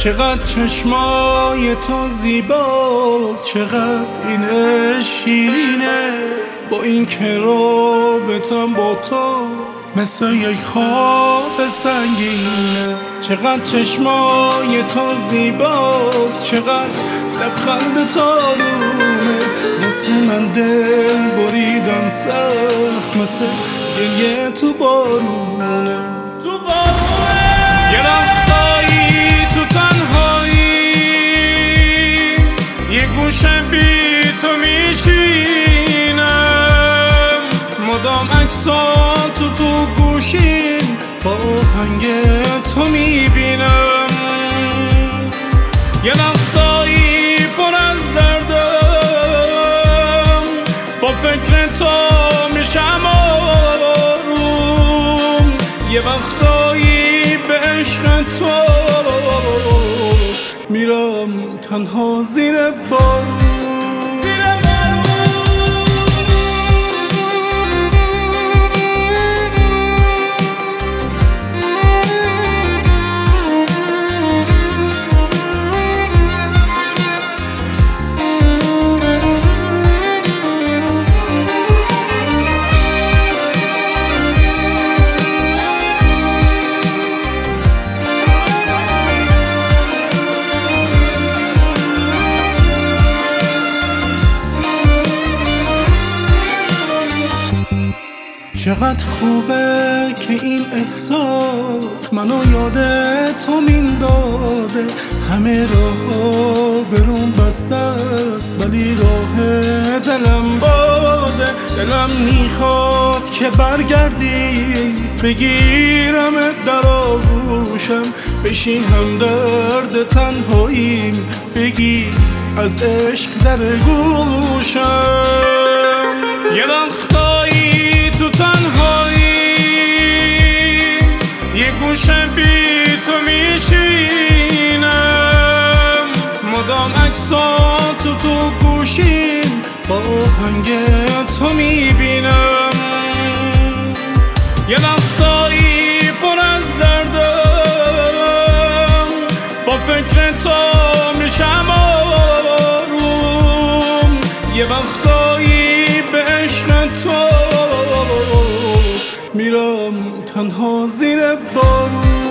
چقدر چشمای تو زیباست، چقدر این شیرینه. با این که رابطم با تو مثل یک خواب سنگینه. چقدر چشمای تو زیباست، چقدر لبخند تارونه. مثل من دل بریدن سخت، مثل گریه تو بارونه. یه وقتایی تو تنهایی یه گوشه بی تو میشینم، مدام عکسات تو گوشیم با آهنگ تو میبینم. یه وقتایی پر از دردم، با فکر تو میشم آروم. یه وقتایی به عشق تو میرم تنها زیر بارون. چقدر خوبه که این احساس منو یاد تو میندازه. همه راه بروم بسته است ولی راه دلم بازه. دلم میخواد که برگردی بگیرم در آغوشم، بشی هم درد تنهاییم، بگی از عشق در گوشم. یه وقتایی تو تنهایی یه گوشه بی تو میشینم، مدام عکسات تو گوشیم با آهنگ تو میبینم. یه وقتایی پر از دردم، با فکر تو میشم آروم. یه وقتایی به عشق تو میرم تنها زیر بارون.